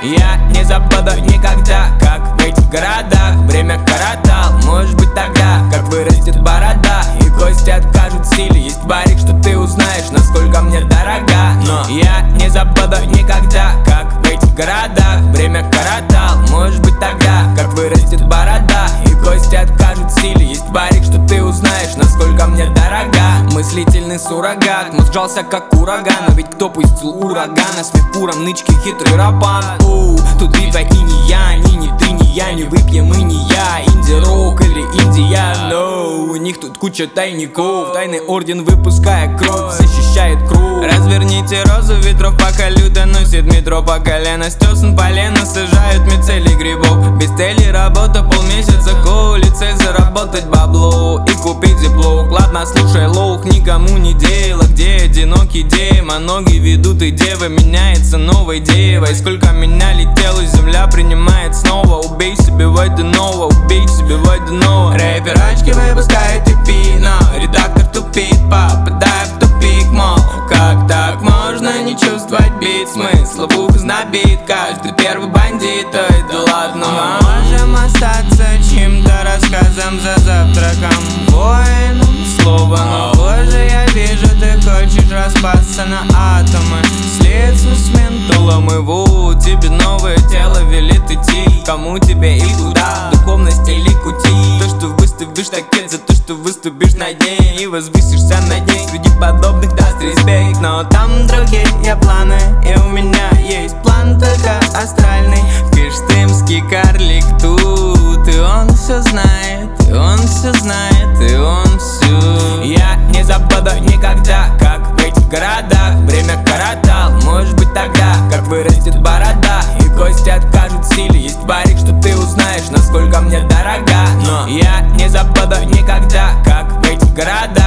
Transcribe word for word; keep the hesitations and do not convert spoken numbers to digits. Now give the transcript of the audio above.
Я не забуду никогда, как в этих городах время коротал. Может быть тогда, как вырастет борода и кости откажут в силе. Есть барик, что ты узнаешь, насколько мне дорога. Но я не забуду никогда, как в этих городах время коротал. Может быть тогда, как вырастет борода и кости откажут в силе. Есть барик, что ты узнаешь, насколько мне дорога. Мыслительный суррогат, мозг сжался как ураган. А ведь кто пустил урагана? Смех куром, нычки, хитрый рабан. Оу, тут битва и не я, ни не ты, ни я. Не выпьем и не я, инди-рок или Индия. Но у них тут куча тайников. Тайный орден, выпуская кровь, защищает кровь. Разверните розу ветров, пока люто носит метро. По колено стесн полено, сажают мицелий грибов. Без цели работа полмесяца к улице. Заработать бабло и купить зиплок. Ладно, слушай, лох, никому не дело. Где одинокий демон? Ноги ведут и дева меняется новой девой. Сколько меня летело, земля принимает снова. Убей себе водяного, убей себе водяного. Рэпер очки выпускает и пи, но редактор тупит, попадая в тупик. Мол, как так можно не чувствовать бит? Смысл в ухо знобит каждый первый бандит. Ой, да ладно, мы можем остаться чьим-то рассказом за завтраком. Воином слова, но позже я вижу, ты хочешь распасться на атомы. Следствие с ментолом и ву, тебе новое тело велит идти. Кому тебе и куда? Духовность или кути? То, что выставишь такет, за то, что выступишь на день и возвысишься на день. Среди подобных даст респект, но там другие планы, и у меня есть план только астральный. Кыштымский карлик тут, и он все знает, и он все знает, и он все. Я не забуду никогда, как в этих городах время коротал. Может быть тогда, как вырастет борода и кости откажут в силе. Есть барик, что ты узнаешь, насколько мне дорога. Но я не забуду никогда, как в этих городах